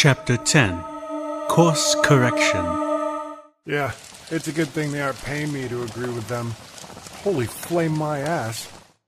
Chapter 10. Course Correction. Yeah, it's a good thing they aren't paying me to agree with them. Holy flame my ass.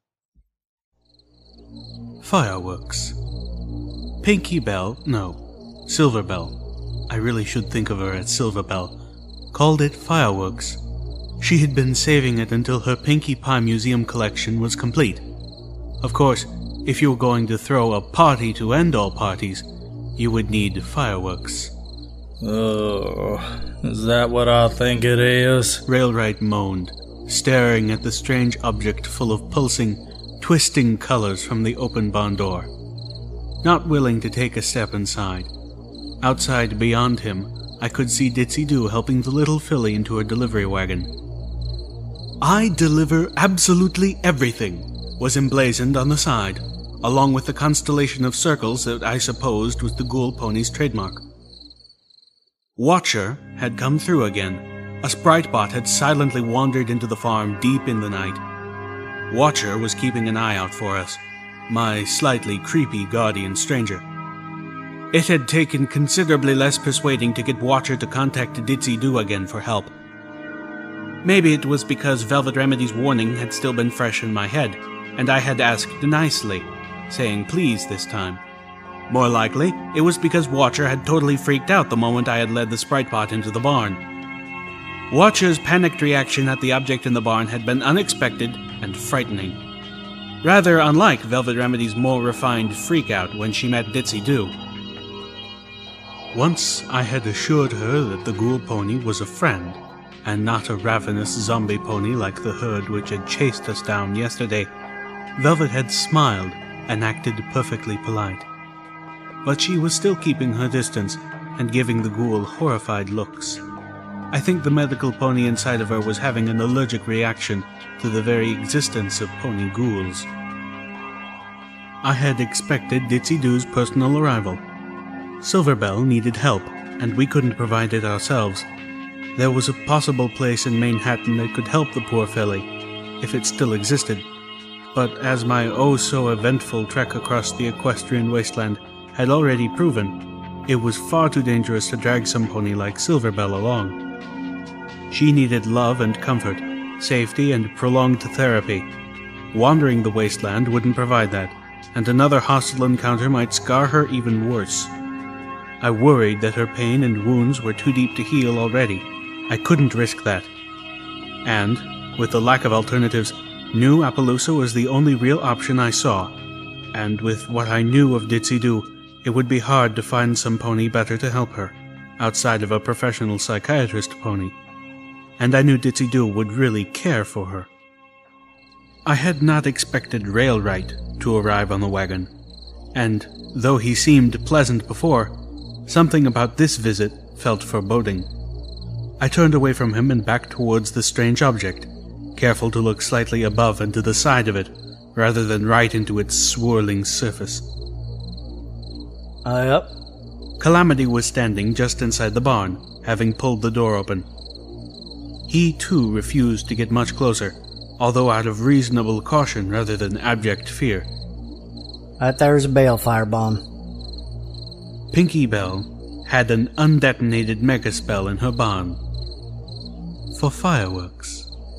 Fireworks. Pinky Bell, no, Silver Bell. I really should think of her as Silver Bell. Called it fireworks. She had been saving it until her Pinkie Pie museum collection was complete. Of course, if you were going to throw a party to end all parties, you would need fireworks. Oh, is that what I think it is? Railright moaned, staring at the strange object full of pulsing, twisting colors from the open barn door. Not willing to take a step inside. Outside, beyond him, I could see Ditsy Doo helping the little filly into her delivery wagon. "I deliver absolutely everything," was emblazoned on the side, along with the constellation of circles that I supposed was the Ghoul Pony's trademark. Watcher had come through again. A sprite bot had silently wandered into the farm deep in the night. Watcher was keeping an eye out for us, my slightly creepy guardian stranger. It had taken considerably less persuading to get Watcher to contact Ditsy Doo again for help. Maybe it was because Velvet Remedy's warning had still been fresh in my head, and I had asked nicely, saying please this time. More likely, it was because Watcher had totally freaked out the moment I had led the sprite bot into the barn. Watcher's panicked reaction at the object in the barn had been unexpected and frightening. Rather unlike Velvet Remedy's more refined freakout when she met Ditsy Doo. Once I had assured her that the Ghoul Pony was a friend, and not a ravenous zombie pony like the herd which had chased us down yesterday, Velvet had smiled and acted perfectly polite. But she was still keeping her distance and giving the ghoul horrified looks. I think the medical pony inside of her was having an allergic reaction to the very existence of pony ghouls. I had expected Ditsy Doo's personal arrival. Silver Bell needed help, and we couldn't provide it ourselves. There was a possible place in Manhattan that could help the poor filly, if it still existed. But as my oh-so-eventful trek across the equestrian wasteland had already proven, it was far too dangerous to drag some pony like Silver Bell along. She needed love and comfort, safety and prolonged therapy. Wandering the wasteland wouldn't provide that, and another hostile encounter might scar her even worse. I worried that her pain and wounds were too deep to heal already. I couldn't risk that. And, with the lack of alternatives, New Appaloosa was the only real option I saw. And with what I knew of Ditsy Doo, it would be hard to find some pony better to help her, outside of a professional psychiatrist pony. And I knew Ditsy Doo would really care for her. I had not expected Railright to arrive on the wagon, and, though he seemed pleasant before, something about this visit felt foreboding. I turned away from him and back towards the strange object, careful to look slightly above and to the side of it, rather than right into its swirling surface. Up. Calamity was standing just inside the barn, having pulled the door open. He, too, refused to get much closer, although out of reasonable caution rather than abject fear. Right there's a bale firebomb. Pinky Bell had an undetonated megaspell in her barn. For fireworks.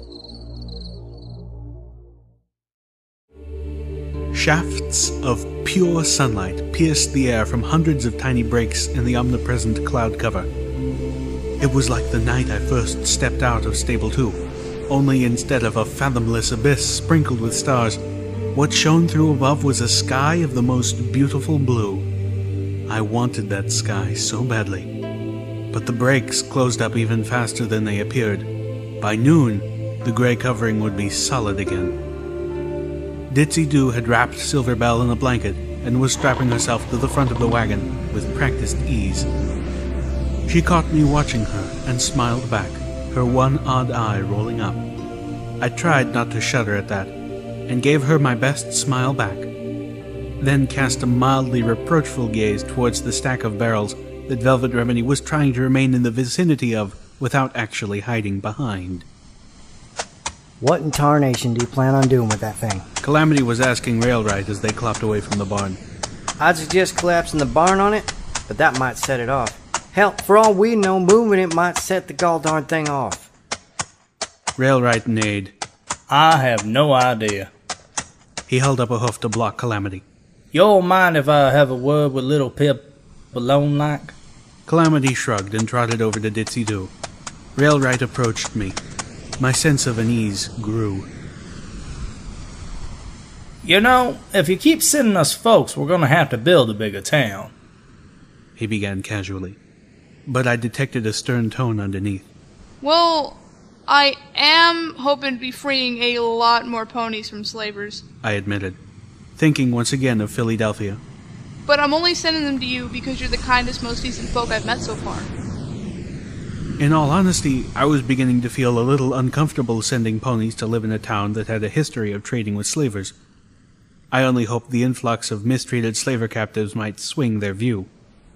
Shafts of pure sunlight pierced the air from hundreds of tiny breaks in the omnipresent cloud cover. It was like the night I first stepped out of Stable 2, only instead of a fathomless abyss sprinkled with stars, what shone through above was a sky of the most beautiful blue. I wanted that sky so badly. But the breaks closed up even faster than they appeared. By noon, the gray covering would be solid again. Ditsy Doo had wrapped Silver Bell in a blanket and was strapping herself to the front of the wagon with practiced ease. She caught me watching her and smiled back, her one odd eye rolling up. I tried not to shudder at that, and gave her my best smile back, then cast a mildly reproachful gaze towards the stack of barrels that Velvet Remedy was trying to remain in the vicinity of without actually hiding behind. What in tarnation do you plan on doing with that thing? Calamity was asking Railright as they clopped away from the barn. I'd suggest collapsing the barn on it, but that might set it off. Hell, for all we know, moving it might set the gall-darn thing off. Railright neighed. I have no idea. He held up a hoof to block Calamity. Y'all mind if I have a word with little Pip alone like? Calamity shrugged and trotted over to Ditzy-Doo. Railright approached me. My sense of unease grew. You know, if you keep sending us folks, we're gonna have to build a bigger town. He began casually, but I detected a stern tone underneath. Well, I am hoping to be freeing a lot more ponies from slavers. I admitted, thinking once again of Philadelphia. But I'm only sending them to you because you're the kindest, most decent folk I've met so far. In all honesty, I was beginning to feel a little uncomfortable sending ponies to live in a town that had a history of trading with slavers. I only hoped the influx of mistreated slaver captives might swing their view.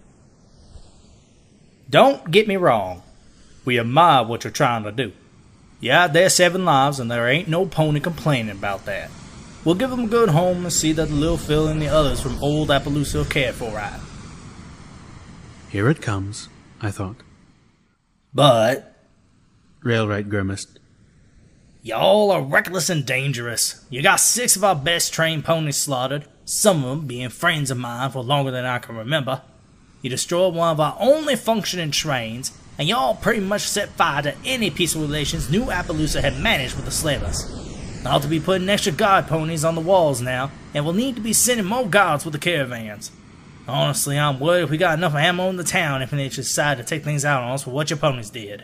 Don't get me wrong. We admire what you're trying to do. You had their 7 lives, and there ain't no pony complaining about that. We'll give them a good home and see that the little Phil and the others from old Appaloosa are cared for right. Here it comes, I thought. But Railright grimaced. y'all are reckless and dangerous. You got 6 of our best trained ponies slaughtered, some of them being friends of mine for longer than I can remember. You destroyed one of our only functioning trains, and y'all pretty much set fire to any peaceful relations New Appaloosa had managed with the slavers. Ought to be putting extra guard ponies on the walls now, and we'll need to be sending more guards with the caravans. Honestly, I'm worried if we got enough ammo in the town if they decide to take things out on us for what your ponies did.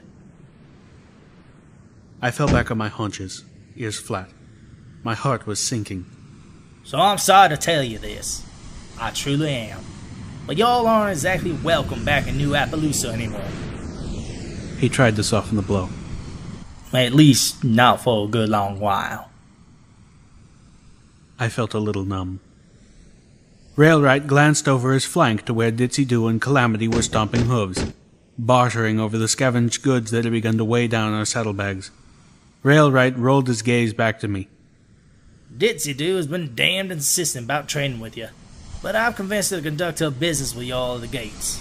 I fell back on my haunches, ears flat. My heart was sinking. So I'm sorry to tell you this. I truly am. But y'all aren't exactly welcome back in New Appaloosa anymore. He tried to soften the blow. At least not for a good long while. I felt a little numb. Railright glanced over his flank to where Ditzy-Doo and Calamity were stomping hooves, bartering over the scavenged goods that had begun to weigh down our saddlebags. Railright rolled his gaze back to me. Ditzy-Doo has been damned insistent about trading with you, but I'm convinced he'll conduct her business with y'all at the gates.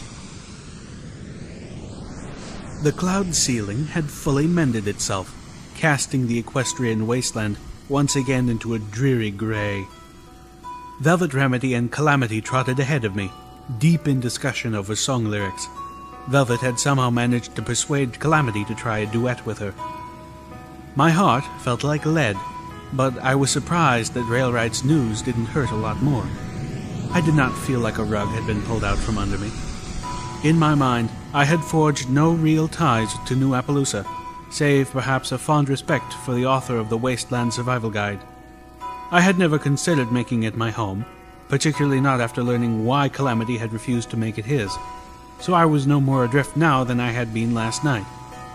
The cloud ceiling had fully mended itself, casting the equestrian wasteland once again into a dreary gray. Velvet Remedy and Calamity trotted ahead of me, deep in discussion over song lyrics. Velvet had somehow managed to persuade Calamity to try a duet with her. My heart felt like lead, but I was surprised that Railright's news didn't hurt a lot more. I did not feel like a rug had been pulled out from under me. In my mind, I had forged no real ties to New Appaloosa, save perhaps a fond respect for the author of the Wasteland Survival Guide. I had never considered making it my home, particularly not after learning why Calamity had refused to make it his, so I was no more adrift now than I had been last night.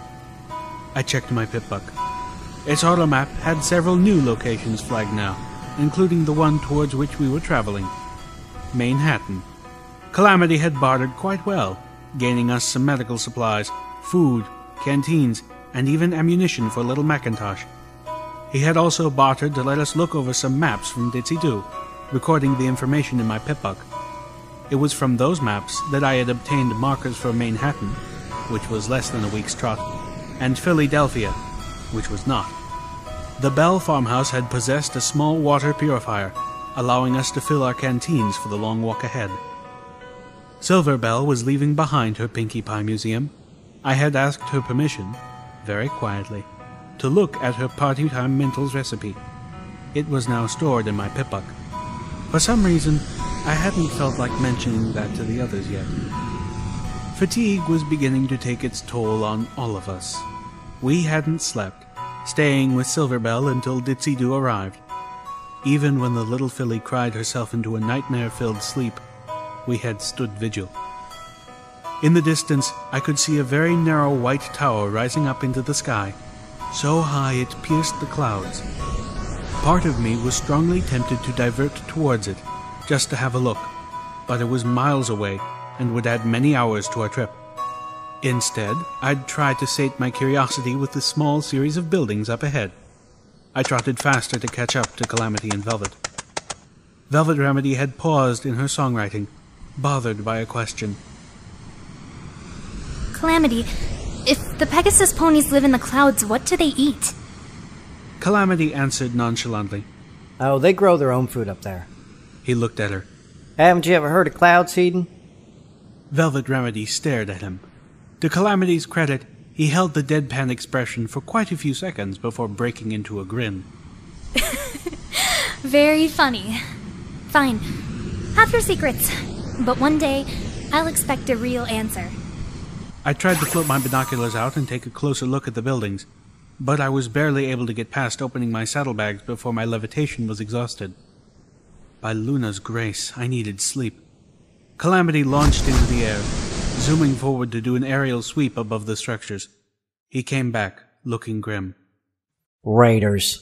I checked my Pip-Buck. Its automap had several new locations flagged now, including the one towards which we were traveling. Manhattan. Calamity had bartered quite well, gaining us some medical supplies, food, canteens, and even ammunition for little Macintosh. He had also bartered to let us look over some maps from Ditzy-Doo, recording the information in my Pip-Buck. It was from those maps that I had obtained markers for Manhattan, which was less than a week's trot, and Philadelphia, which was not. The Bell farmhouse had possessed a small water purifier, allowing us to fill our canteens for the long walk ahead. Silver Bell was leaving behind her Pinkie Pie museum. I had asked her permission, very quietly, to look at her party-time Mental's recipe. It was now stored in my Pip-Buck. For some reason, I hadn't felt like mentioning that to the others yet. Fatigue was beginning to take its toll on all of us. We hadn't slept, staying with Silver Bell until Ditzy-Doo arrived. Even when the little filly cried herself into a nightmare-filled sleep, we had stood vigil. In the distance, I could see a very narrow white tower rising up into the sky, so high it pierced the clouds. Part of me was strongly tempted to divert towards it, just to have a look, but it was miles away and would add many hours to our trip. Instead, I'd try to sate my curiosity with the small series of buildings up ahead. I trotted faster to catch up to Calamity and Velvet. Velvet Remedy had paused in her songwriting, bothered by a question. Calamity, if the Pegasus ponies live in the clouds, what do they eat? Calamity answered nonchalantly. Oh, they grow their own food up there. He looked at her. Haven't you ever heard of cloud seeding? Velvet Remedy stared at him. To Calamity's credit, he held the deadpan expression for quite a few seconds before breaking into a grin. Very funny. Fine. Have your secrets. But one day, I'll expect a real answer. I tried to float my binoculars out and take a closer look at the buildings, but I was barely able to get past opening my saddlebags before my levitation was exhausted. By Luna's grace, I needed sleep. Calamity launched into the air, zooming forward to do an aerial sweep above the structures. He came back, looking grim. Raiders.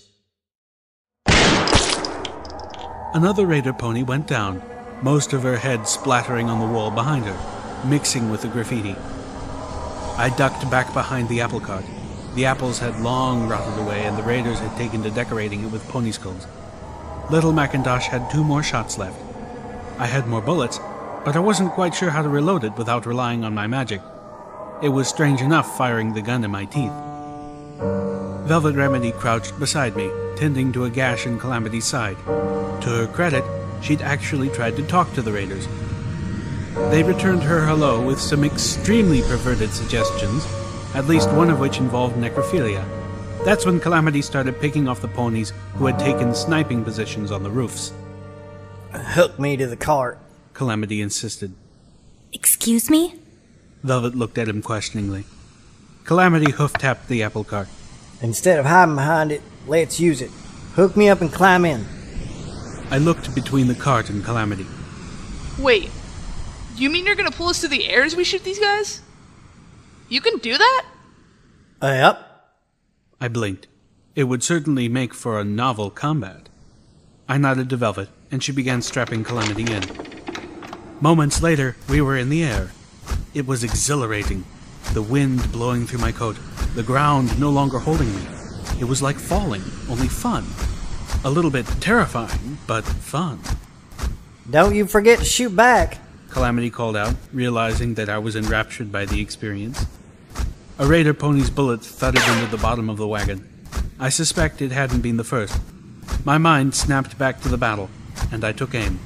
Another raider pony went down, most of her head splattering on the wall behind her, mixing with the graffiti. I ducked back behind the apple cart. The apples had long rotted away, and the raiders had taken to decorating it with pony skulls. Little Macintosh had 2 more shots left. I had more bullets, but I wasn't quite sure how to reload it without relying on my magic. It was strange enough firing the gun in my teeth. Velvet Remedy crouched beside me, tending to a gash in Calamity's side. To her credit, she'd actually tried to talk to the raiders. They returned her hello with some extremely perverted suggestions, at least one of which involved necrophilia. That's when Calamity started picking off the ponies who had taken sniping positions on the roofs. Hook me to the cart, Calamity insisted. Excuse me? Velvet looked at him questioningly. Calamity hoof-tapped the apple cart. Instead of hiding behind it, let's use it. Hook me up and climb in. I looked between the cart and Calamity. Wait, you mean you're gonna pull us through the air as we shoot these guys? You can do that? Yep. I blinked. It would certainly make for a novel combat. I nodded to Velvet, and she began strapping Calamity in. Moments later, we were in the air. It was exhilarating. The wind blowing through my coat, the ground no longer holding me. It was like falling, only fun. A little bit terrifying, but fun. Don't you forget to shoot back, Calamity called out, realizing that I was enraptured by the experience. A raider pony's bullet thudded into the bottom of the wagon. I suspect it hadn't been the first. My mind snapped back to the battle, and I took aim.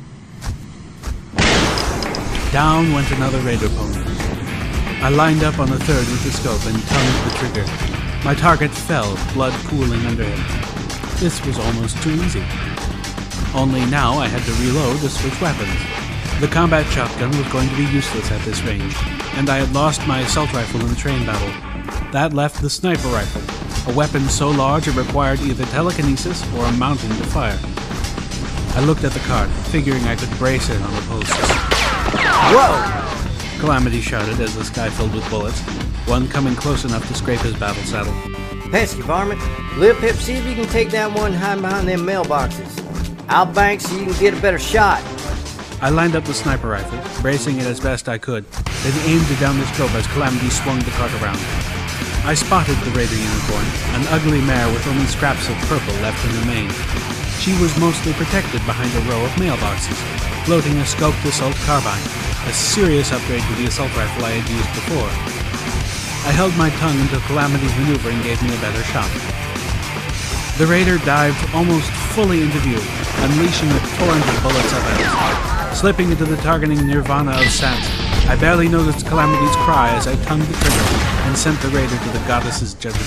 Down went another raider pony. I lined up on the third with the scope and tongued the trigger. My target fell, blood pooling under him. This was almost too easy. Only now I had to reload to switch weapons. The combat shotgun was going to be useless at this range, and I had lost my assault rifle in the train battle. That left the sniper rifle, a weapon so large it required either telekinesis or a mountain to fire. I looked at the cart, figuring I could brace it on the posts. Whoa! Calamity shouted as the sky filled with bullets, one coming close enough to scrape his battle saddle. Pesky varmint. Lil Pip, see if you can take down one hiding behind them mailboxes. I'll bank so you can get a better shot. I lined up the sniper rifle, bracing it as best I could, then aimed it down the scope as Calamity swung the cart around. I spotted the raider unicorn, an ugly mare with only scraps of purple left in the mane. She was mostly protected behind a row of mailboxes, floating a scoped assault carbine, a serious upgrade to the assault rifle I had used before. I held my tongue until Calamity's maneuvering gave me a better shot. The raider dived almost fully into view, unleashing a torrent of bullets up at us. Slipping into the targeting nirvana of sats, I barely noticed Calamity's cry as I tongued the trigger and sent the raider to the goddess's judgment.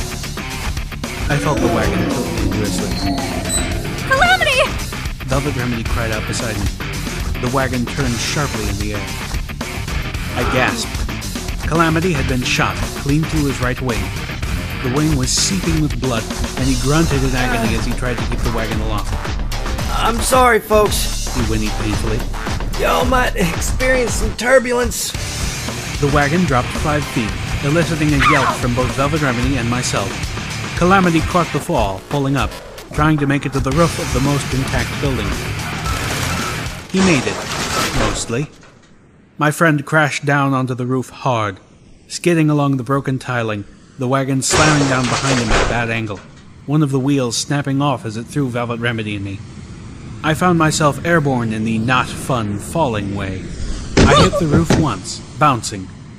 I felt the wagon tilt dangerously. Calamity! Velvet Remedy cried out beside me. The wagon turned sharply in the air. I gasped. Calamity had been shot clean through his right wing. The wing was seeping with blood, and he grunted in agony as he tried to keep the wagon aloft. I'm sorry, folks. He whinnied painfully. Y'all might experience some turbulence. The wagon dropped 5 feet, eliciting a yelp from both Velvet Remedy and myself. Calamity caught the fall, pulling up, trying to make it to the roof of the most intact building. He made it, mostly. My friend crashed down onto the roof hard, skidding along the broken tiling, the wagon slamming down behind him at a bad angle, one of the wheels snapping off as it threw Velvet Remedy and me. I found myself airborne in the not-fun falling way. I hit the roof once, bouncing,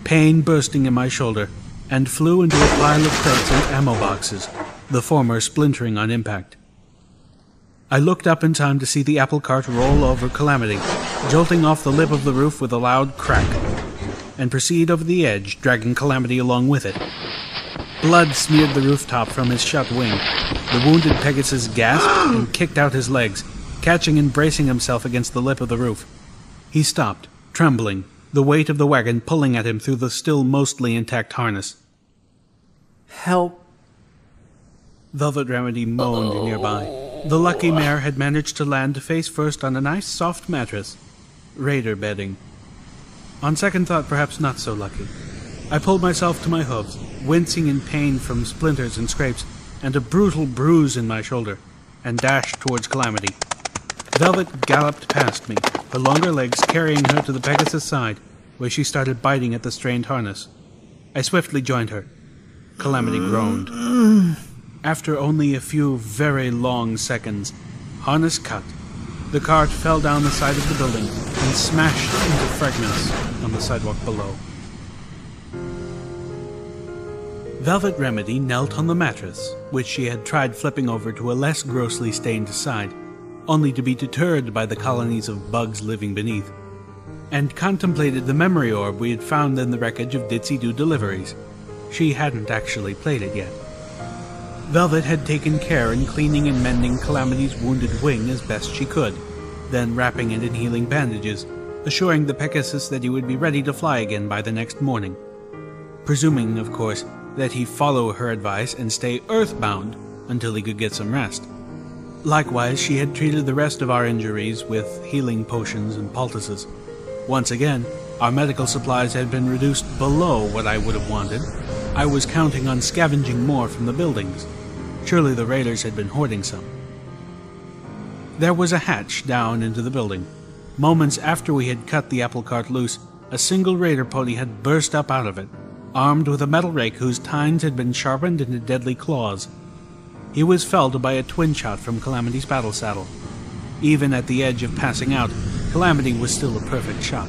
pain bursting in my shoulder, and flew into a pile of crates and ammo boxes, the former splintering on impact. I looked up in time to see the apple cart roll over Calamity, jolting off the lip of the roof with a loud crack, and proceed over the edge, dragging Calamity along with it. Blood smeared the rooftop from his shut wing. The wounded Pegasus gasped and kicked out his legs, catching and bracing himself against the lip of the roof. He stopped, trembling, the weight of the wagon pulling at him through the still mostly intact harness. Help. Velvet Remedy moaned nearby. The lucky mare had managed to land face first on a nice soft mattress. Raider bedding. On second thought, perhaps not so lucky. I pulled myself to my hooves, wincing in pain from splinters and scrapes, and a brutal bruise in my shoulder, and dashed towards Calamity. Velvet galloped past me, her longer legs carrying her to the Pegasus' side, where she started biting at the strained harness. I swiftly joined her. Calamity groaned. After only a few very long seconds, harness cut. The cart fell down the side of the building and smashed into fragments on the sidewalk below. Velvet Remedy knelt on the mattress, which she had tried flipping over to a less grossly stained side, only to be deterred by the colonies of bugs living beneath, and contemplated the memory orb we had found in the wreckage of Ditsy-Do Deliveries. She hadn't actually played it yet. Velvet had taken care in cleaning and mending Calamity's wounded wing as best she could, then wrapping it in healing bandages, assuring the Pegasus that he would be ready to fly again by the next morning. Presuming, of course, that he follow her advice and stay earthbound until he could get some rest. Likewise, she had treated the rest of our injuries with healing potions and poultices. Once again, our medical supplies had been reduced below what I would have wanted. I was counting on scavenging more from the buildings. Surely the raiders had been hoarding some. There was a hatch down into the building. Moments after we had cut the apple cart loose, a single raider pony had burst up out of it, armed with a metal rake whose tines had been sharpened into deadly claws. He was felled by a twin shot from Calamity's battle saddle. Even at the edge of passing out, Calamity was still a perfect shot.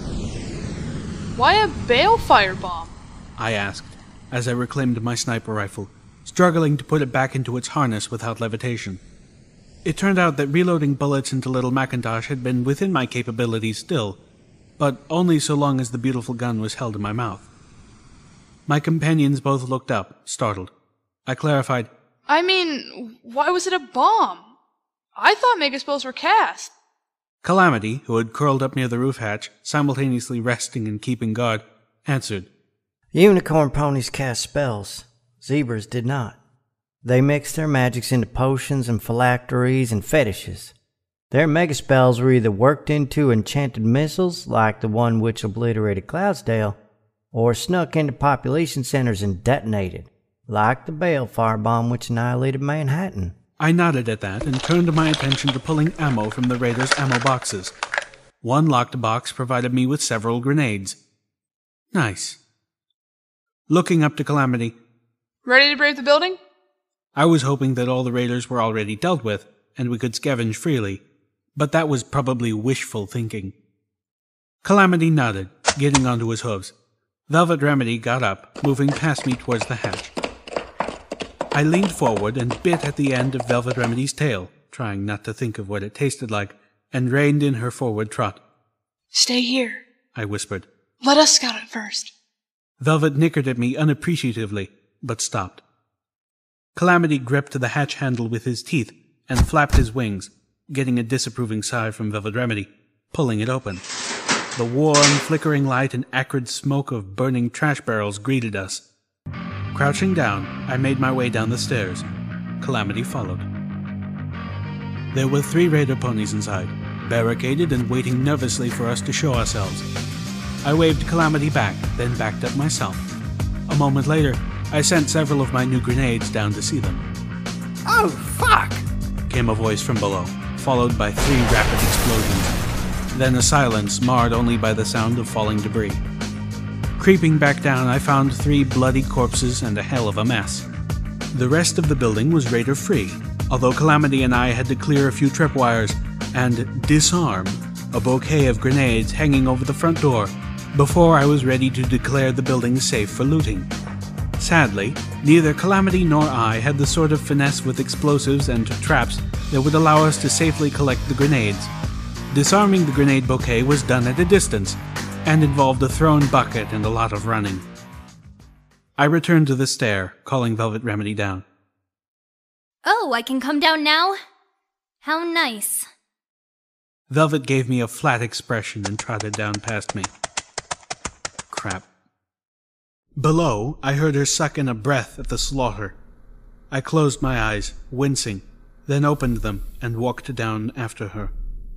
Why a balefire bomb? I asked, as I reclaimed my sniper rifle, struggling to put it back into its harness without levitation. It turned out that reloading bullets into Little Macintosh had been within my capabilities still, but only so long as the beautiful gun was held in my mouth. My companions both looked up, startled. I clarified, I mean, why was it a bomb? I thought megaspells were cast. Calamity, who had curled up near the roof hatch, simultaneously resting and keeping guard, answered, Unicorn ponies cast spells. Zebras did not. They mixed their magics into potions and phylacteries and fetishes. Their megaspells were either worked into enchanted missiles, like the one which obliterated Cloudsdale, or snuck into population centers and detonated, like the balefire bomb which annihilated Manhattan. I nodded at that and turned my attention to pulling ammo from the raiders' ammo boxes. One locked box provided me with several grenades. Nice. Looking up to Calamity, Ready to brave the building? I was hoping that all the raiders were already dealt with, and we could scavenge freely, but that was probably wishful thinking. Calamity nodded, getting onto his hooves. Velvet Remedy got up, moving past me towards the hatch. I leaned forward and bit at the end of Velvet Remedy's tail, trying not to think of what it tasted like, and reined in her forward trot. Stay here, I whispered. Let us scout it first. Velvet nickered at me unappreciatively, but stopped. Calamity gripped the hatch handle with his teeth and flapped his wings, getting a disapproving sigh from Velvet Remedy, pulling it open. The warm, flickering light and acrid smoke of burning trash barrels greeted us. Crouching down, I made my way down the stairs. Calamity followed. There were 3 raider ponies inside, barricaded and waiting nervously for us to show ourselves. I waved Calamity back, then backed up myself. A moment later, I sent several of my new grenades down to see them. Oh, fuck! Came a voice from below, followed by 3 rapid explosions. Then a silence marred only by the sound of falling debris. Creeping back down, I found 3 bloody corpses and a hell of a mess. The rest of the building was raider-free, although Calamity and I had to clear a few tripwires and disarm a bouquet of grenades hanging over the front door before I was ready to declare the building safe for looting. Sadly, neither Calamity nor I had the sort of finesse with explosives and traps that would allow us to safely collect the grenades. Disarming the grenade bouquet was done at a distance, and involved a thrown bucket and a lot of running. I returned to the stair, calling Velvet Remedy down. Oh, I can come down now? How nice. Velvet gave me a flat expression and trotted down past me. Crap. Below, I heard her suck in a breath at the slaughter. I closed my eyes, wincing, then opened them and walked down after her.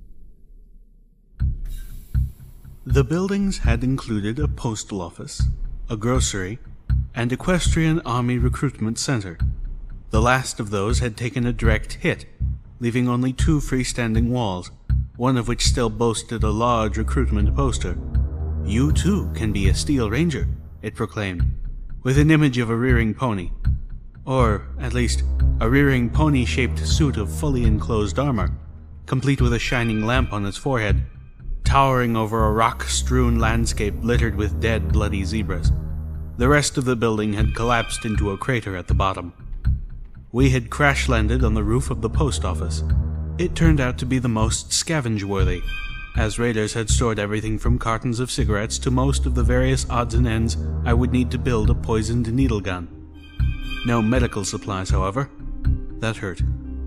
The buildings had included a postal office, a grocery, and Equestrian Army Recruitment Center. The last of those had taken a direct hit, leaving only 2 freestanding walls, one of which still boasted a large recruitment poster. "You too can be a Steel Ranger," it proclaimed, with an image of a rearing pony. Or, at least, a rearing pony-shaped suit of fully enclosed armor, complete with a shining lamp on its forehead, towering over a rock-strewn landscape littered with dead, bloody zebras. The rest of the building had collapsed into a crater at the bottom. We had crash-landed on the roof of the post office. It turned out to be the most scavenge-worthy, as raiders had stored everything from cartons of cigarettes to most of the various odds and ends I would need to build a poisoned needle gun. No medical supplies, however. That hurt.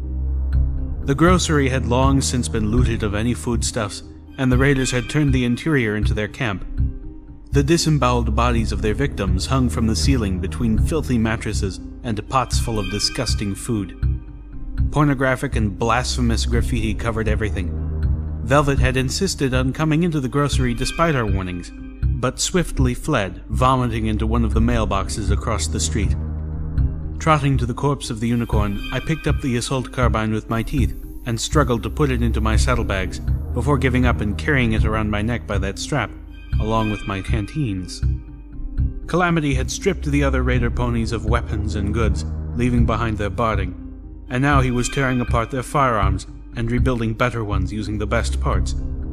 The grocery had long since been looted of any foodstuffs, and the raiders had turned the interior into their camp. The disemboweled bodies of their victims hung from the ceiling between filthy mattresses and pots full of disgusting food. Pornographic and blasphemous graffiti covered everything. Velvet had insisted on coming into the grocery despite our warnings, but swiftly fled, vomiting into one of the mailboxes across the street. Trotting to the corpse of the unicorn, I picked up the assault carbine with my teeth and struggled to put it into my saddlebags before giving up and carrying it around my neck by that strap, along with my canteens. Calamity had stripped the other raider ponies of weapons and goods, leaving behind their barding, and now he was tearing apart their firearms and rebuilding better ones using the best parts.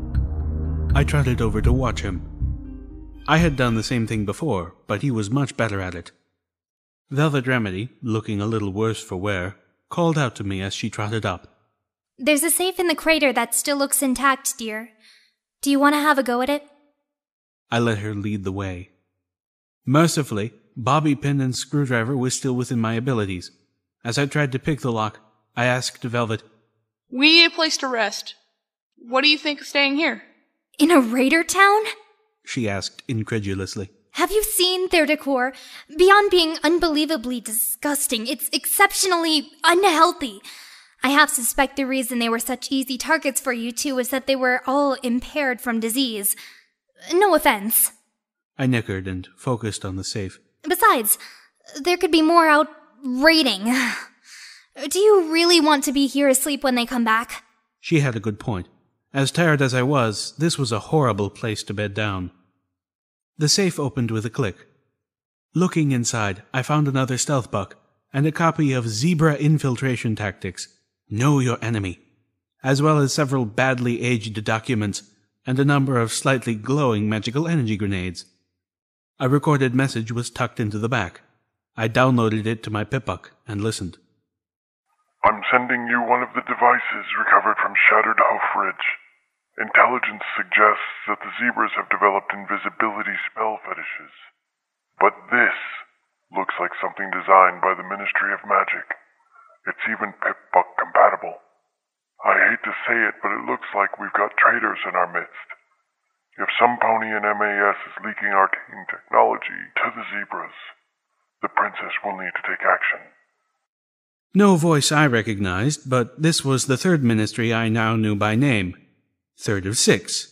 I trotted over to watch him. I had done the same thing before, but he was much better at it. Velvet Remedy, looking a little worse for wear, called out to me as she trotted up. There's a safe in the crater that still looks intact, dear. Do you want to have a go at it? I let her lead the way. Mercifully, bobby pin and screwdriver was still within my abilities. As I tried to pick the lock, I asked Velvet, We need a place to rest. What do you think of staying here? In a raider town? She asked incredulously. Have you seen their decor? Beyond being unbelievably disgusting, it's exceptionally unhealthy. I half suspect the reason they were such easy targets for you two is that they were all impaired from disease. No offense. I nickered and focused on the safe. Besides, there could be more out raiding. Do you really want to be here asleep when they come back? She had a good point. As tired as I was, this was a horrible place to bed down. The safe opened with a click. Looking inside, I found another stealth buck and a copy of Zebra Infiltration Tactics, Know Your Enemy, as well as several badly aged documents and a number of slightly glowing magical energy grenades. A recorded message was tucked into the back. I downloaded it to my Pip-Buck and listened. I'm sending you one of the devices recovered from Shattered Hoof Ridge. Intelligence suggests that the zebras have developed invisibility spell fetishes. But this looks like something designed by the Ministry of Magic. It's even Pip-Buck compatible. I hate to say it, but it looks like we've got traitors in our midst. If some pony in MAS is leaking arcane technology to the zebras, the princess will need to take action. No voice I recognized, but this was the third ministry I now knew by name. Third of 6.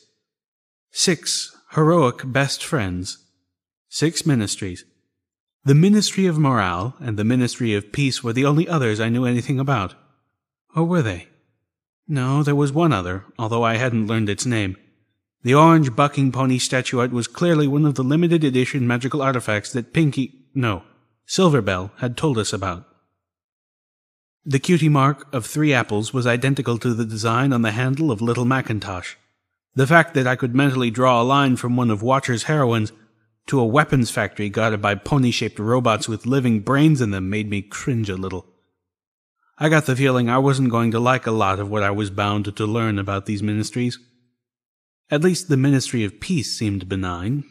6 heroic best friends. 6 ministries. The Ministry of Morale and the Ministry of Peace were the only others I knew anything about. Or were they? No, there was one other, although I hadn't learned its name. The orange bucking pony statuette was clearly one of the limited edition magical artifacts that Silverbell had told us about. The cutie mark of 3 apples was identical to the design on the handle of Little Macintosh. The fact that I could mentally draw a line from one of Watcher's heroines to a weapons factory guarded by pony-shaped robots with living brains in them made me cringe a little. I got the feeling I wasn't going to like a lot of what I was bound to learn about these ministries. At least the Ministry of Peace seemed benign.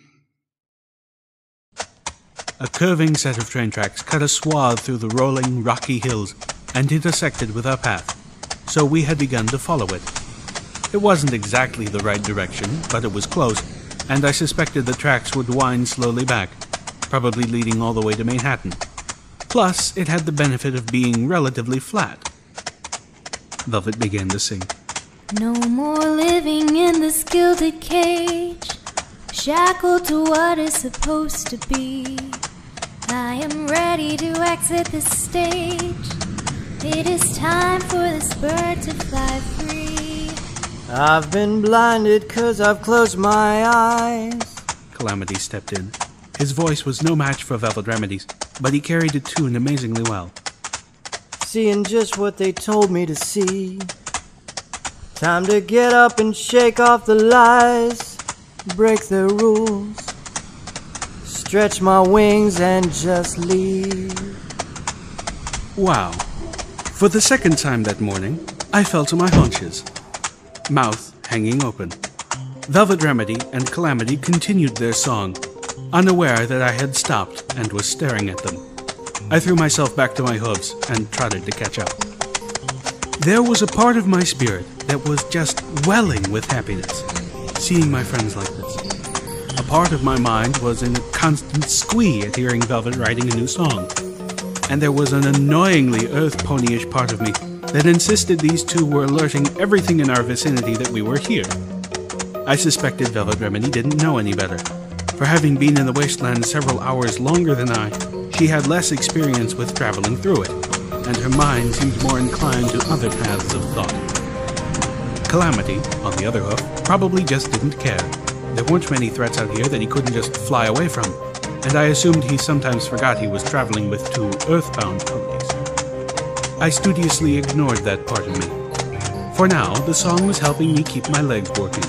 A curving set of train tracks cut a swath through the rolling, rocky hills and intersected with our path, so we had begun to follow it. It wasn't exactly the right direction, but it was close, and I suspected the tracks would wind slowly back, probably leading all the way to Manhattan. Plus, it had the benefit of being relatively flat. Velvet began to sing. No more living in this gilded cage, shackled to what is supposed to be. I am ready to exit this stage. It is time for this bird to fly free. I've been blinded 'cause I've closed my eyes. Calamity stepped in. His voice was no match for Velvet Remedy's, but he carried the tune amazingly well. Seeing just what they told me to see. Time to get up and shake off the lies, break their rules, stretch my wings and just leave. Wow. For the second time that morning, I fell to my haunches, mouth hanging open. Velvet Remedy and Calamity continued their song, unaware that I had stopped and was staring at them. I threw myself back to my hooves and trotted to catch up. There was a part of my spirit that was just welling with happiness, seeing my friends like this. A part of my mind was in a constant squee at hearing Velvet writing a new song. And there was an annoyingly earth ponyish part of me that insisted these two were alerting everything in our vicinity that we were here. I suspected Velvet Remedy didn't know any better. For having been in the wasteland several hours longer than I, she had less experience with traveling through it, and her mind seemed more inclined to other paths of thought. Calamity, on the other hoof, probably just didn't care. There weren't many threats out here that he couldn't just fly away from, and I assumed he sometimes forgot he was traveling with two earthbound ponies. I studiously ignored that part of me. For now, the song was helping me keep my legs working.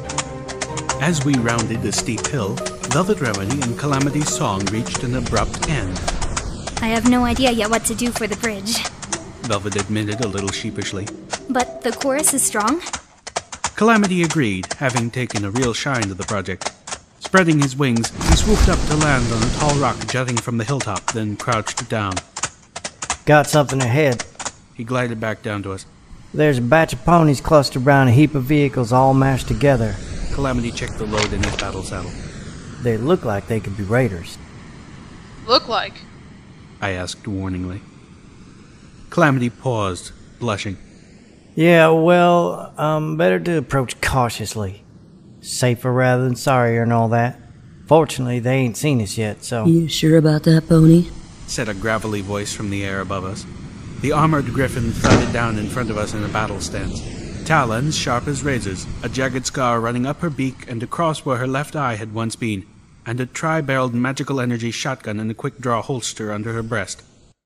As we rounded a steep hill, Velvet Remedy and Calamity's song reached an abrupt end. I have no idea yet what to do for the bridge. Velvet admitted a little sheepishly. But the chorus is strong? Calamity agreed, having taken a real shine to the project. Spreading his wings, he swooped up to land on a tall rock jutting from the hilltop, then crouched down. Got something ahead. He glided back down to us. There's a batch of ponies clustered around a heap of vehicles all mashed together. Calamity checked the load in his battle saddle. They look like they could be raiders. Look like? I asked warningly. Calamity paused, blushing. Yeah, well, better to approach cautiously. Safer rather than sorrier and all that. Fortunately, they ain't seen us yet, so... You sure about that, Pony? Said a gravelly voice from the air above us. The armored griffin thudded down in front of us in a battle stance. Talons sharp as razors, a jagged scar running up her beak and across where her left eye had once been, and a tri-barreled magical energy shotgun in a quick-draw holster under her breast.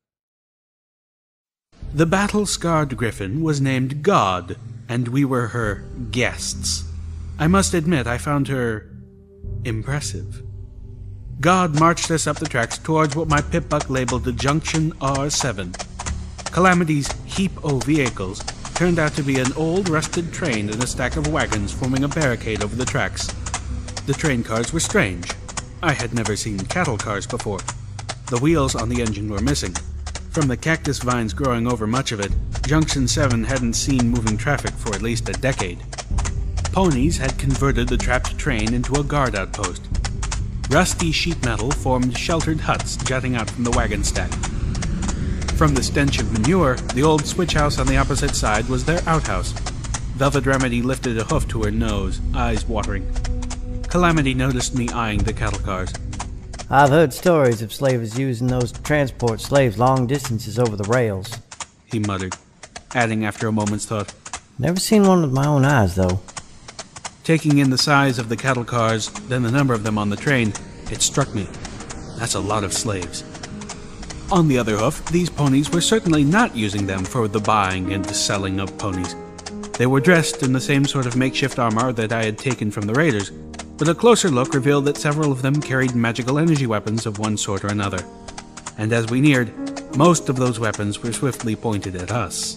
The battle-scarred griffin was named God, and we were her guests. I must admit I found her impressive. God marched us up the tracks towards what my pip-buck labeled the Junction R7. Calamity's heap-o vehicles turned out to be an old rusted train and a stack of wagons forming a barricade over the tracks. The train cars were strange. I had never seen cattle cars before. The wheels on the engine were missing. From the cactus vines growing over much of it, Junction 7 hadn't seen moving traffic for at least a decade. Ponies had converted the trapped train into a guard outpost. Rusty sheet metal formed sheltered huts jutting out from the wagon stack. From the stench of manure, the old switch house on the opposite side was their outhouse. Velvet Remedy lifted a hoof to her nose, eyes watering. Calamity noticed me eyeing the cattle cars. I've heard stories of slavers using those to transport slaves long distances over the rails. He muttered, adding after a moment's thought. Never seen one with my own eyes, though. Taking in the size of the cattle cars, then the number of them on the train, it struck me. That's a lot of slaves. On the other hoof, these ponies were certainly not using them for the buying and selling of ponies. They were dressed in the same sort of makeshift armor that I had taken from the raiders, but a closer look revealed that several of them carried magical energy weapons of one sort or another. And as we neared, most of those weapons were swiftly pointed at us.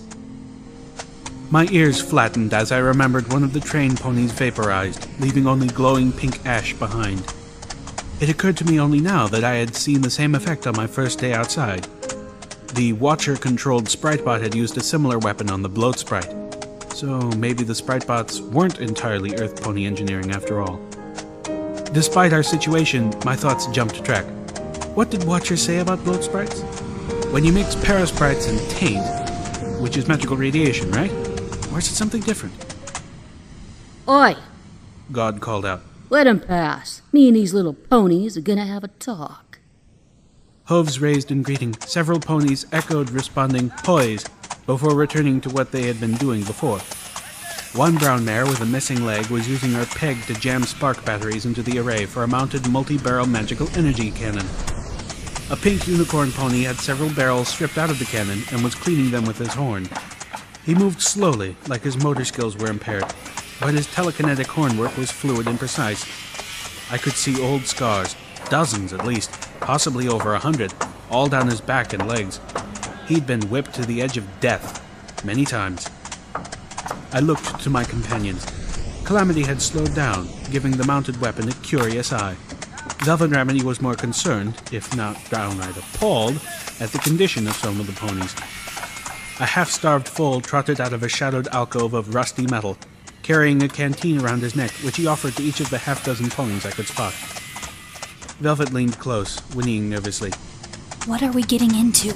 My ears flattened as I remembered one of the train ponies vaporized, leaving only glowing pink ash behind. It occurred to me only now that I had seen the same effect on my first day outside. The Watcher-controlled Spritebot had used a similar weapon on the Bloat Sprite, so maybe the Spritebots weren't entirely Earth Pony engineering after all. Despite our situation, my thoughts jumped track. What did Watcher say about Bloat Sprites? When you mix Parasprites and Taint, which is magical radiation, right? Or is it something different? Oi! God called out. Let him pass. Me and these little ponies are gonna have a talk. Hooves raised in greeting, several ponies echoed, responding, "Poise," before returning to what they had been doing before. One brown mare with a missing leg was using her peg to jam spark batteries into the array for a mounted multi-barrel magical energy cannon. A pink unicorn pony had several barrels stripped out of the cannon and was cleaning them with his horn. He moved slowly, like his motor skills were impaired, but his telekinetic horn work was fluid and precise. I could see old scars, dozens at least, possibly over 100, all down his back and legs. He'd been whipped to the edge of death, many times. I looked to my companions. Calamity had slowed down, giving the mounted weapon a curious eye. Velvet Remedy was more concerned, if not downright appalled, at the condition of some of the ponies. A half-starved foal trotted out of a shadowed alcove of rusty metal, carrying a canteen around his neck, which he offered to each of the half-dozen ponies I could spot. Velvet leaned close, whinnying nervously. What are we getting into?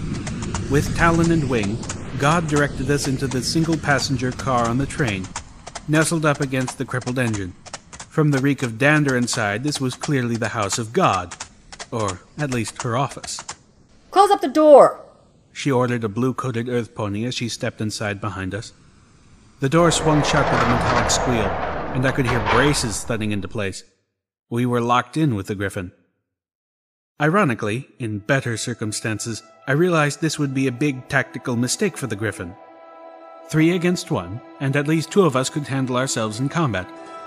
With talon and wing, God directed us into the single-passenger car on the train, nestled up against the crippled engine. From the reek of dander inside, this was clearly the house of God, or at least her office. Close up the door! She ordered a blue-coated earth pony as she stepped inside behind us. The door swung shut with a metallic squeal, and I could hear braces thudding into place. We were locked in with the Griffin. Ironically, in better circumstances, I realized this would be a big tactical mistake for the Griffin. 3 against 1, and at least 2 of us could handle ourselves in combat.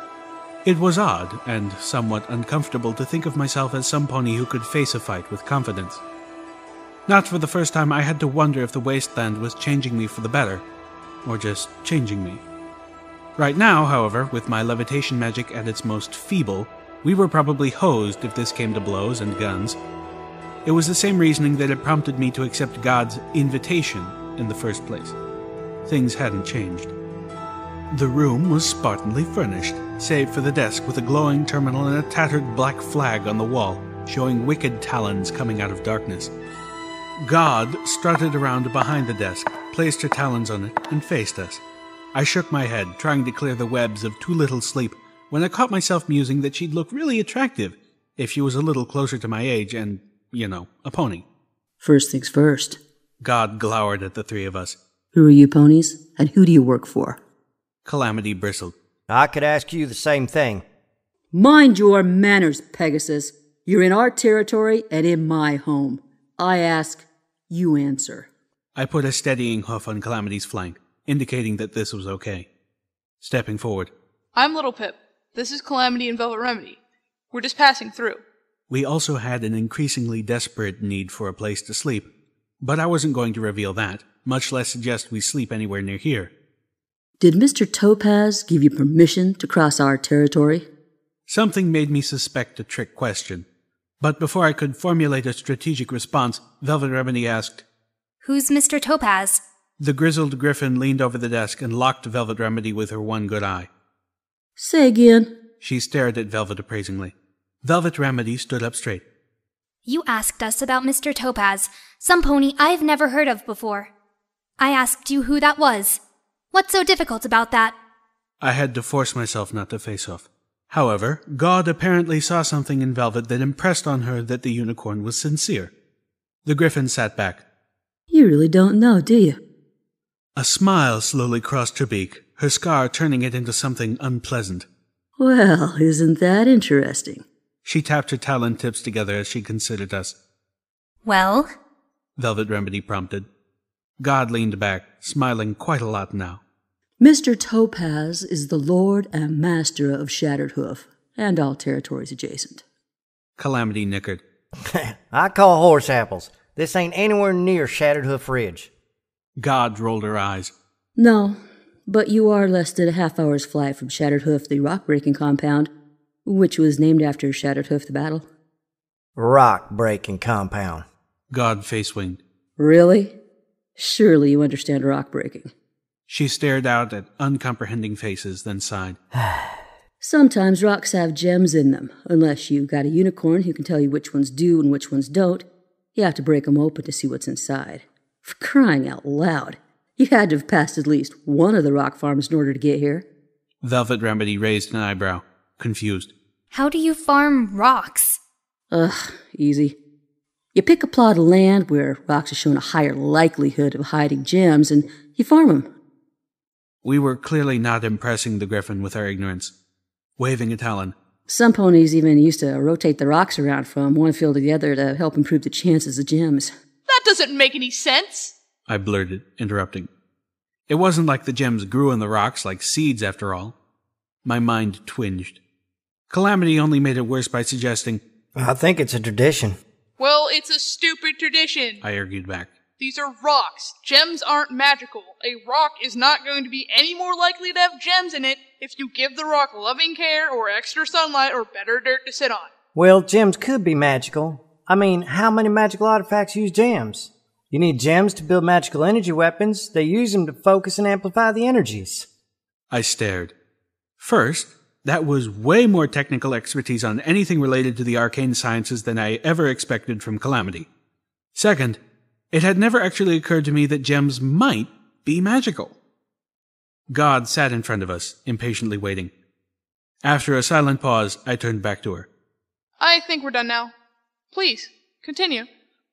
It was odd, and somewhat uncomfortable to think of myself as some pony who could face a fight with confidence. Not for the first time, I had to wonder if the wasteland was changing me for the better, or just changing me. Right now, however, with my levitation magic at its most feeble, we were probably hosed if this came to blows and guns. It was the same reasoning that had prompted me to accept God's invitation in the first place. Things hadn't changed. The room was Spartanly furnished, save for the desk with a glowing terminal and a tattered black flag on the wall, showing wicked talons coming out of darkness. God strutted around behind the desk, placed her talons on it, and faced us. I shook my head, trying to clear the webs of too little sleep, when I caught myself musing that she'd look really attractive if she was a little closer to my age and, a pony. First things first. God glowered at the 3 of us. Who are you ponies, and who do you work for? Calamity bristled. I could ask you the same thing. Mind your manners, Pegasus. You're in our territory and in my home. I ask, you answer. I put a steadying hoof on Calamity's flank, indicating that this was okay. Stepping forward. I'm Little Pip. This is Calamity and Velvet Remedy. We're just passing through. We also had an increasingly desperate need for a place to sleep, but I wasn't going to reveal that, much less suggest we sleep anywhere near here. Did Mr. Topaz give you permission to cross our territory? Something made me suspect a trick question. But before I could formulate a strategic response, Velvet Remedy asked, Who's Mr. Topaz? The grizzled Griffin leaned over the desk and locked Velvet Remedy with her one good eye. Say again. She stared at Velvet appraisingly. Velvet Remedy stood up straight. You asked us about Mr. Topaz, some pony I've never heard of before. I asked you who that was. What's so difficult about that? I had to force myself not to face off. However, God apparently saw something in Velvet that impressed on her that the unicorn was sincere. The Griffin sat back. You really don't know, do you? A smile slowly crossed her beak, her scar turning it into something unpleasant. Well, isn't that interesting? She tapped her talon tips together as she considered us. Well? Velvet Remedy prompted. God leaned back, smiling quite a lot now. Mr. Topaz is the lord and master of Shattered Hoof, and all territories adjacent. Calamity nickered. I call horse apples. This ain't anywhere near Shattered Hoof Ridge. God rolled her eyes. No, but you are less than a half-hour's flight from Shattered Hoof, the rock-breaking compound, which was named after Shattered Hoof the battle. Rock-breaking compound. God face-winged. Really? Surely you understand rock-breaking. She stared out at uncomprehending faces, then sighed. Sometimes rocks have gems in them. Unless you've got a unicorn who can tell you which ones do and which ones don't, you have to break them open to see what's inside. For crying out loud, you had to have passed at least one of the rock farms in order to get here. Velvet Remedy raised an eyebrow, confused. How do you farm rocks? Easy. You pick a plot of land where rocks are shown a higher likelihood of hiding gems, and you farm them. We were clearly not impressing the griffin with our ignorance. Waving a talon. Some ponies even used to rotate the rocks around from one field to the other to help improve the chances of gems. That doesn't make any sense, I blurted, interrupting. It wasn't like the gems grew in the rocks like seeds, after all. My mind twinged. Calamity only made it worse by suggesting, I think it's a tradition. Well, it's a stupid tradition. I argued back. These are rocks. Gems aren't magical. A rock is not going to be any more likely to have gems in it if you give the rock loving care or extra sunlight or better dirt to sit on. Well, gems could be magical. I mean, how many magical artifacts use gems? You need gems to build magical energy weapons. They use them to focus and amplify the energies. I stared. First, that was way more technical expertise on anything related to the arcane sciences than I ever expected from Calamity. Second, it had never actually occurred to me that gems might be magical. God sat in front of us, impatiently waiting. After a silent pause, I turned back to her. I think we're done now. Please, continue.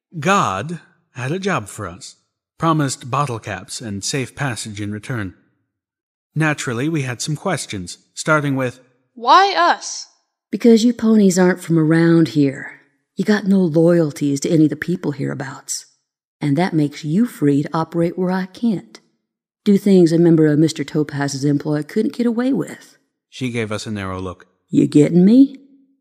God had a job for us, promised bottle caps and safe passage in return. Naturally, we had some questions, starting with, Why us? Because you ponies aren't from around here. You got no loyalties to any of the people hereabouts. And that makes you free to operate where I can't. Do things a member of Mr. Topaz's employ couldn't get away with. She gave us a narrow look. You getting me?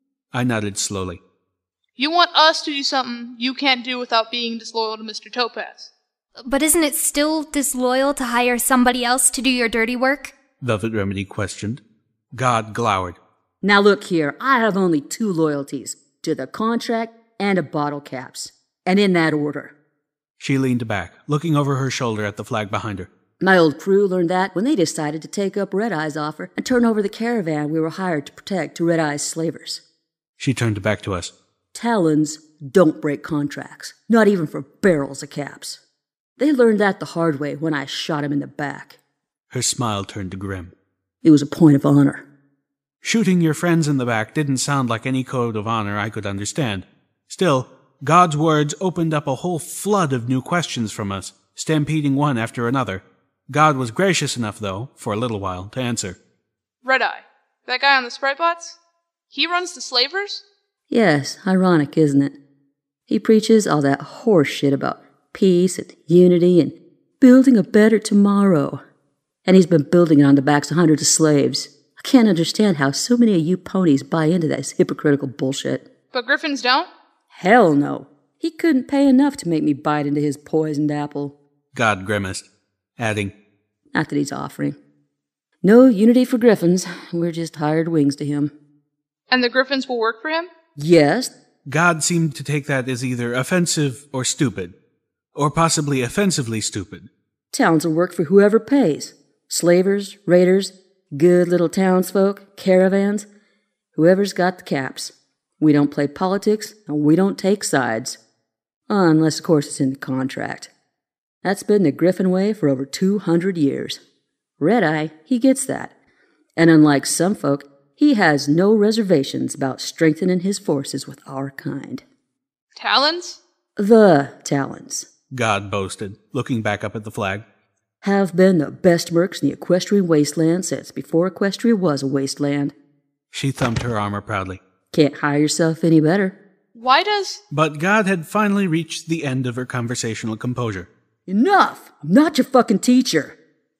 I nodded slowly. You want us to do something you can't do without being disloyal to Mr. Topaz. But isn't it still disloyal to hire somebody else to do your dirty work? Velvet Remedy questioned. God glowered. Now look here, I have only two loyalties. To the contract and to bottle caps. And in that order. She leaned back, looking over her shoulder at the flag behind her. My old crew learned that when they decided to take up Red Eye's offer and turn over the caravan we were hired to protect to Red Eye's slavers. She turned back to us. Talons don't break contracts, not even for barrels of caps. They learned that the hard way when I shot him in the back. Her smile turned to grim. It was a point of honor. Shooting your friends in the back didn't sound like any code of honor I could understand. Still, God's words opened up a whole flood of new questions from us, stampeding one after another. God was gracious enough, though, for a little while, to answer. Red Eye, that guy on the Sprite Bots? He runs the slavers? Yes, ironic, isn't it? He preaches all that horse shit about peace and unity and building a better tomorrow. And he's been building it on the backs of hundreds of slaves. I can't understand how so many of you ponies buy into that hypocritical bullshit. But Griffins don't? Hell no. He couldn't pay enough to make me bite into his poisoned apple. God grimaced, adding, Not that he's offering. No unity for Griffins. We're just hired wings to him. And the Griffins will work for him? Yes. God seemed to take that as either offensive or stupid, or possibly offensively stupid. Towns will work for whoever pays. Slavers, raiders, good little townsfolk, caravans, whoever's got the caps. We don't play politics, and we don't take sides. Unless, of course, it's in the contract. That's been the Griffin way for over 200 years. Red Eye, he gets that. And unlike some folk, he has no reservations about strengthening his forces with our kind. Talons? The Talons. God boasted, looking back up at the flag. Have been the best mercs in the equestrian wasteland since before Equestria was a wasteland. She thumped her armor proudly. Can't hire yourself any better. Why does... But God had finally reached the end of her conversational composure. Enough! I'm not your fucking teacher.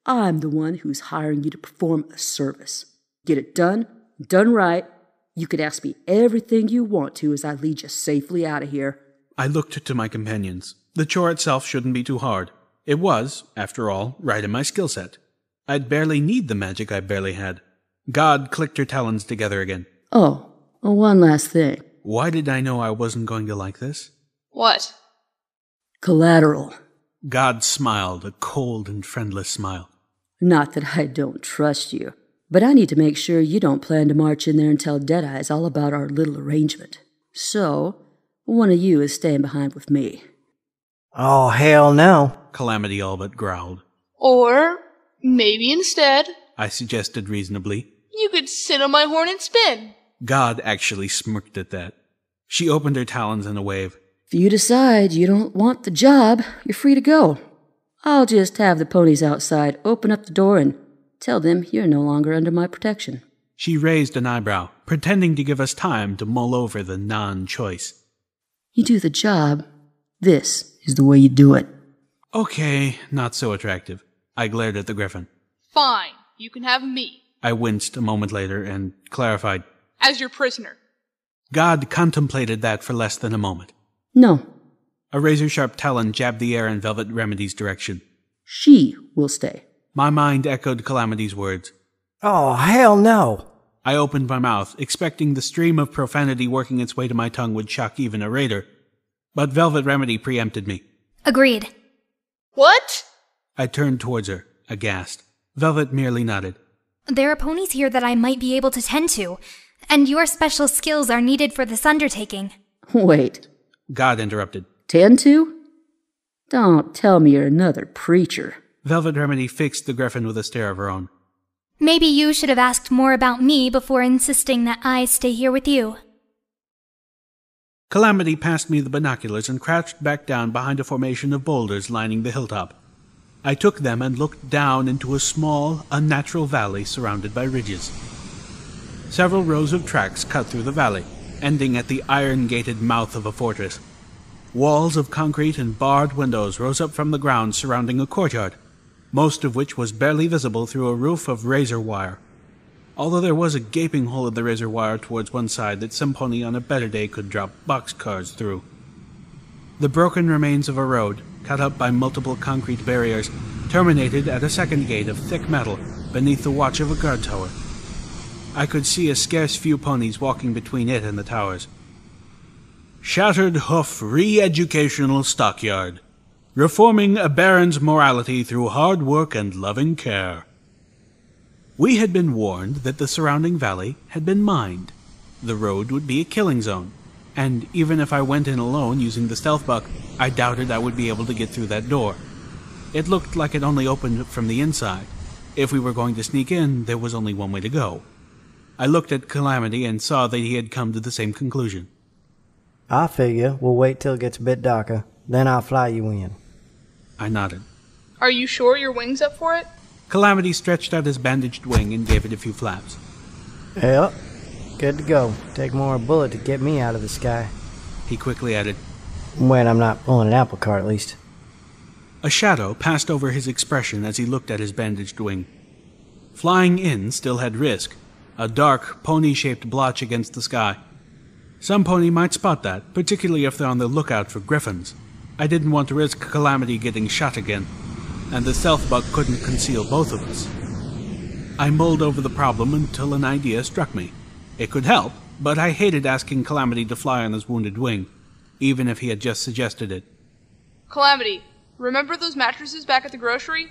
I'm the one who's hiring you to perform a service. Get it done right. You could ask me everything you want to as I lead you safely out of here. I looked to my companions. The chore itself shouldn't be too hard. It was, after all, right in my skill set. I'd barely need the magic I barely had. God clicked her talons together again. Oh, one last thing. Why did I know I wasn't going to like this? What? Collateral. God smiled, a cold and friendless smile. Not that I don't trust you, but I need to make sure you don't plan to march in there and tell Deadeyes all about our little arrangement. So, one of you is staying behind with me. Oh, hell no. Calamity all but growled. Or maybe instead, I suggested reasonably. you could sit on my horn and spin. God actually smirked at that. She opened her talons in a wave. If you decide you don't want the job, you're free to go. I'll just have the ponies outside open up the door and tell them you're no longer under my protection. She raised an eyebrow, pretending to give us time to mull over the non-choice. You do the job. This is the way you do it. Okay, not so attractive. I glared at the griffin. Fine, you can have me. I winced a moment later and clarified. As your prisoner. God contemplated that for less than a moment. No, A razor-sharp talon jabbed the air in Velvet Remedy's direction. she will stay. My mind echoed Calamity's words. Oh, hell no. I opened my mouth, expecting the stream of profanity working its way to my tongue would shock even a raider. But Velvet Remedy preempted me. Agreed. What? I turned towards her, aghast. Velvet merely nodded. There are ponies here that I might be able to tend to, and your special skills are needed for this undertaking. Wait, God interrupted. tend to? Don't tell me you're another preacher. Velvet Remedy fixed the griffin with a stare of her own. Maybe you should have asked more about me before insisting that I stay here with you. Calamity passed me the binoculars and crouched back down behind a formation of boulders lining the hilltop. I took them and looked down into a small, unnatural valley surrounded by ridges. Several rows of tracks cut through the valley, ending at the iron-gated mouth of a fortress. Walls of concrete and barred windows rose up from the ground surrounding a courtyard, most of which was barely visible through a roof of razor wire, although there was a gaping hole in the razor wire towards one side that some pony on a better day could drop boxcars through. The broken remains of a road, cut up by multiple concrete barriers, terminated at a second gate of thick metal beneath the watch of a guard tower. I could see a scarce few ponies walking between it and the towers. Shattered Hoof Re-Educational Stockyard. Reforming a baron's morality through hard work and loving care. We had been warned that the surrounding valley had been mined. The road would be a killing zone, and even if I went in alone using the stealth buck, I doubted I would be able to get through that door. It looked like it only opened from the inside. If we were going to sneak in, there was only one way to go. I looked at Calamity and saw that he had come to the same conclusion. I figure we'll wait till it gets a bit darker, then I'll fly you in. I nodded. Are you sure your wing's up for it? Calamity stretched out his bandaged wing and gave it a few flaps. Yep, good to go. Take more a bullet to get me out of the sky. He quickly added, When I'm not pulling an apple cart, at least. A shadow passed over his expression as he looked at his bandaged wing. Flying in still had risk, a dark, pony-shaped blotch against the sky. Some pony might spot that, particularly if they're on the lookout for griffins. I didn't want to risk Calamity getting shot again, and the stealth buck couldn't conceal both of us. I mulled over the problem until an idea struck me. It could help, but I hated asking Calamity to fly on his wounded wing, even if he had just suggested it. Calamity, remember those mattresses back at the grocery?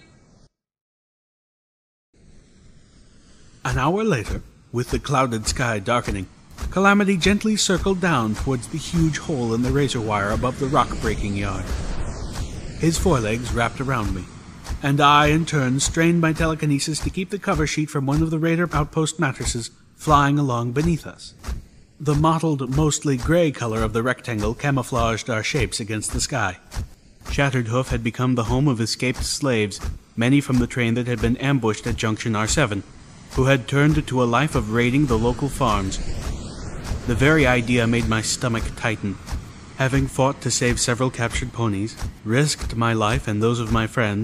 An hour later, with the clouded sky darkening, Calamity gently circled down towards the huge hole in the razor wire above the rock-breaking yard. His forelegs wrapped around me, and I, in turn, strained my telekinesis to keep the cover sheet from one of the raider outpost mattresses flying along beneath us. The mottled, mostly gray color of the rectangle camouflaged our shapes against the sky. Shattered Hoof had become the home of escaped slaves, many from the train that had been ambushed at Junction R7, who had turned to a life of raiding the local farms. The very idea made my stomach tighten. Having fought to save several captured ponies, risked my life and those of my friends,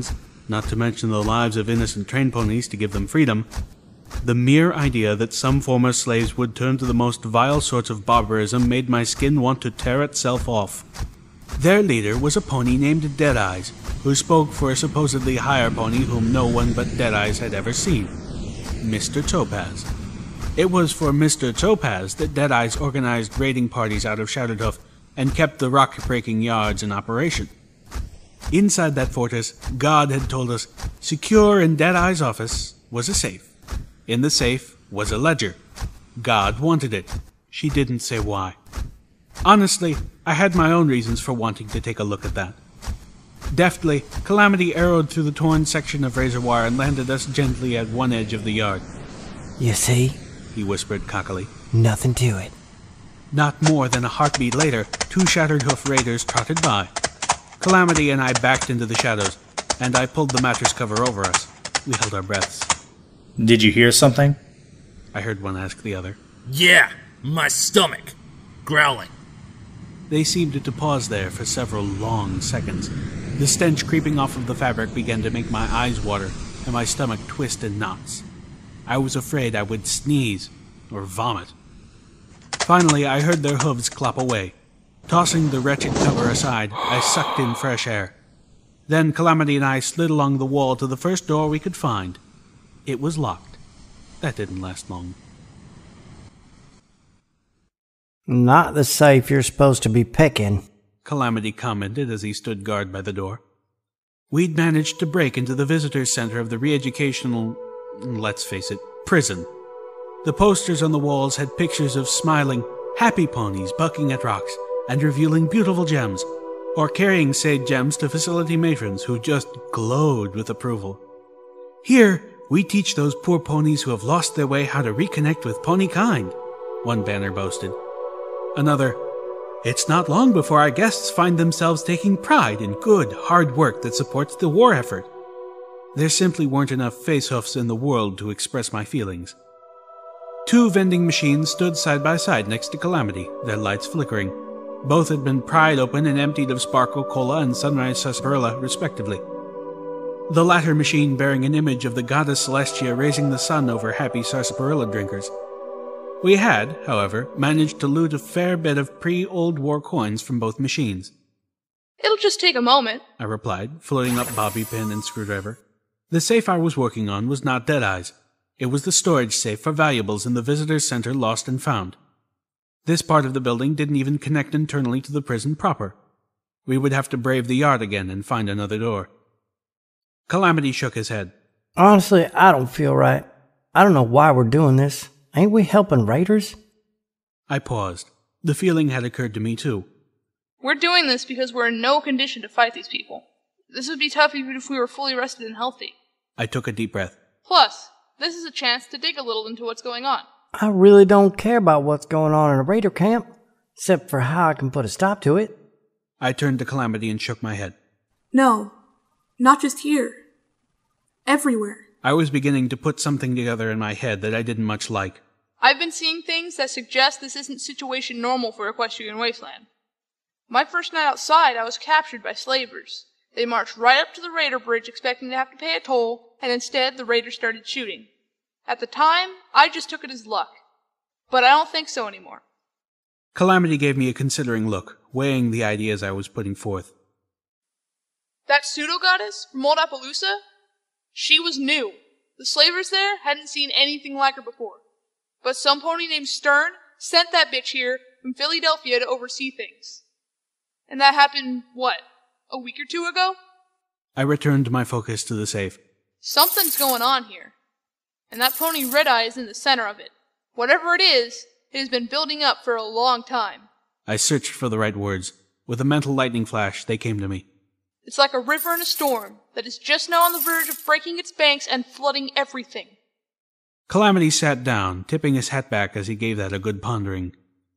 not to mention the lives of innocent train ponies to give them freedom, the mere idea that some former slaves would turn to the most vile sorts of barbarism made my skin want to tear itself off. Their leader was a pony named Deadeyes, who spoke for a supposedly higher pony whom no one but Deadeyes had ever seen, Mr. Topaz. It was for Mr. Topaz that Deadeyes organized raiding parties out of Shattered Hoof and kept the rock-breaking yards in operation. Inside that fortress, God had told us, secure in Deadeye's office was a safe. In the safe was a ledger. God wanted it. She didn't say why. Honestly, I had my own reasons for wanting to take a look at that. Deftly, Calamity arrowed through the torn section of razor wire and landed us gently at one edge of the yard. You see? He whispered cockily. Nothing to it. Not more than a heartbeat later, 2 Shattered Hoof raiders trotted by. Calamity and I backed into the shadows, and I pulled the mattress cover over us. We held our breaths. Did you hear something? I heard one ask the other. Yeah, my stomach. Growling. They seemed to pause there for several long seconds. The stench creeping off of the fabric began to make my eyes water, and my stomach twist in knots. I was afraid I would sneeze or vomit. Finally, I heard their hooves clop away. Tossing the wretched cover aside, I sucked in fresh air. Then Calamity and I slid along the wall to the first door we could find. It was locked. That didn't last long. Not the safe you're supposed to be picking, Calamity commented as he stood guard by the door. We'd managed to break into the visitors' center of the re-educational, let's face it, prison. The posters on the walls had pictures of smiling, happy ponies bucking at rocks and revealing beautiful gems, or carrying said gems to facility matrons who just glowed with approval. Here, we teach those poor ponies who have lost their way how to reconnect with pony kind, one banner boasted. Another, it's not long before our guests find themselves taking pride in good, hard work that supports the war effort. There simply weren't enough face-hoofs in the world to express my feelings. 2 vending machines stood side by side next to Calamity, their lights flickering. Both had been pried open and emptied of Sparkle Cola and Sunrise Sarsaparilla, respectively. The latter machine bearing an image of the goddess Celestia raising the sun over happy Sarsaparilla drinkers. We had, however, managed to loot a fair bit of pre-Old War coins from both machines. It'll just take a moment, I replied, floating up bobby pin and screwdriver. The safe I was working on was not Deadeye's. It was the storage safe for valuables in the Visitors Center Lost and Found. This part of the building didn't even connect internally to the prison proper. We would have to brave the yard again and find another door. Calamity shook his head. Honestly, I don't feel right. I don't know why we're doing this. Ain't we helping raiders? I paused. The feeling had occurred to me too. We're doing this because we're in no condition to fight these people. This would be tough even if we were fully rested and healthy. I took a deep breath. Plus, this is a chance to dig a little into what's going on. I really don't care about what's going on in a raider camp, except for how I can put a stop to it. I turned to Calamity and shook my head. No, not just here. Everywhere. I was beginning to put something together in my head that I didn't much like. I've been seeing things that suggest this isn't situation normal for Equestrian Wasteland. My first night outside, I was captured by slavers. They marched right up to the raider bridge expecting to have to pay a toll, and instead the raiders started shooting. At the time, I just took it as luck. But I don't think so anymore. Calamity gave me a considering look, weighing the ideas I was putting forth. That pseudo-goddess from Old Appaloosa? She was new. The slavers there hadn't seen anything like her before. But some pony named Stern sent that bitch here from Philadelphia to oversee things. And that happened, what, a week or 2 ago? I returned my focus to the safe. Something's going on here. And that pony Red Eye is in the center of it. Whatever it has been building up for a long time. I searched for the right words. With a mental lightning flash, they came to me. It's like a river in a storm that is just now on the verge of breaking its banks and flooding everything. Calamity sat down, tipping his hat back as he gave that a good pondering.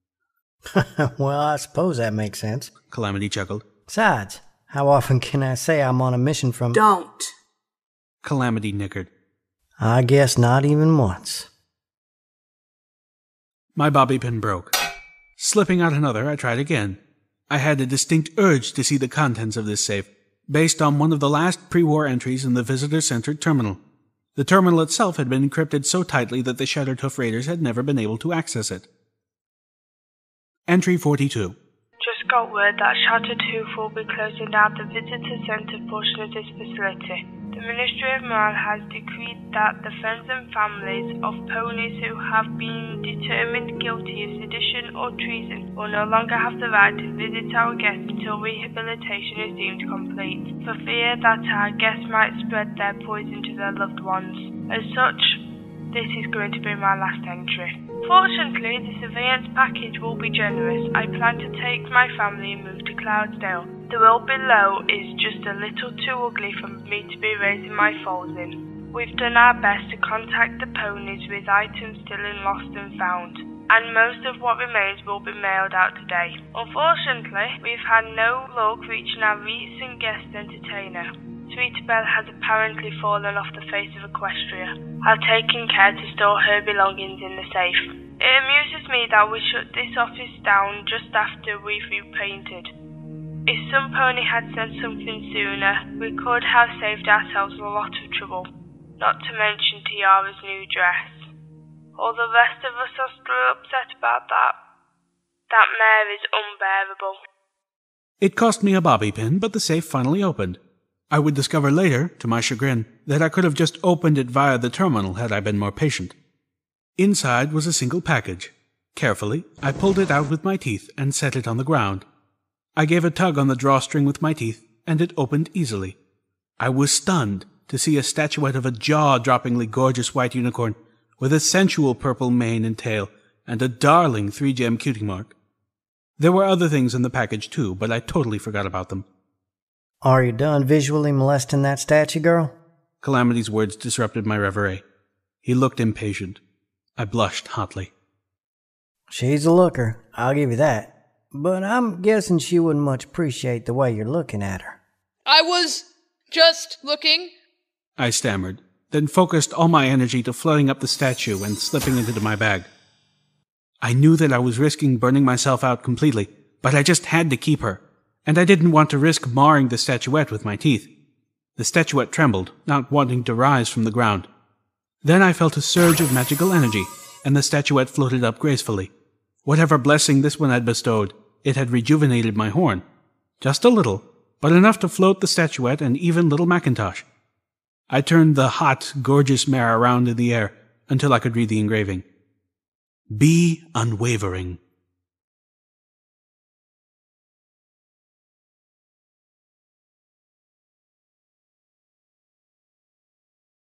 Well, I suppose that makes sense. Calamity chuckled. Besides, how often can I say I'm on a mission from... Don't. Calamity nickered. I guess not even once. My bobby pin broke. Slipping out another, I tried again. I had a distinct urge to see the contents of this safe, based on one of the last pre-war entries in the visitor-centered terminal. The terminal itself had been encrypted so tightly that the Shattered Hoof Raiders had never been able to access it. Entry 42. Just got word that Shattered Hoof will be closing down the visitor centre portion of this facility. The Ministry of Morale has decreed that the friends and families of ponies who have been determined guilty of sedition or treason will no longer have the right to visit our guests until rehabilitation is deemed complete, for fear that our guests might spread their poison to their loved ones. As such, this is going to be my last entry. Fortunately, the surveillance package will be generous. I plan to take my family and move to Cloudsdale. The world below is just a little too ugly for me to be raising my foals in. We've done our best to contact the ponies with items still in lost and found, and most of what remains will be mailed out today. Unfortunately, we've had no luck reaching our recent guest entertainer. Sweetbelle has apparently fallen off the face of Equestria. I've taken care to store her belongings in the safe. It amuses me that we shut this office down just after we've repainted. If some pony had said something sooner, we could have saved ourselves a lot of trouble, not to mention Tiara's new dress. All the rest of us are still upset about that. That mare is unbearable. It cost me a bobby pin, but the safe finally opened. I would discover later, to my chagrin, that I could have just opened it via the terminal had I been more patient. Inside was a single package. Carefully, I pulled it out with my teeth and set it on the ground. I gave a tug on the drawstring with my teeth, and it opened easily. I was stunned to see a statuette of a jaw-droppingly gorgeous white unicorn with a sensual purple mane and tail and a darling 3-gem cutie mark. There were other things in the package too, but I totally forgot about them. Are you done visually molesting that statue, girl? Calamity's words disrupted my reverie. He looked impatient. I blushed hotly. She's a looker, I'll give you that. But I'm guessing she wouldn't much appreciate the way you're looking at her. I was just looking. I stammered, then focused all my energy to flooding up the statue and slipping it into my bag. I knew that I was risking burning myself out completely, but I just had to keep her, and I didn't want to risk marring the statuette with my teeth. The statuette trembled, not wanting to rise from the ground. Then I felt a surge of magical energy, and the statuette floated up gracefully. Whatever blessing this one had bestowed, it had rejuvenated my horn. Just a little, but enough to float the statuette and even little Macintosh. I turned the hot, gorgeous mare around in the air until I could read the engraving. Be unwavering.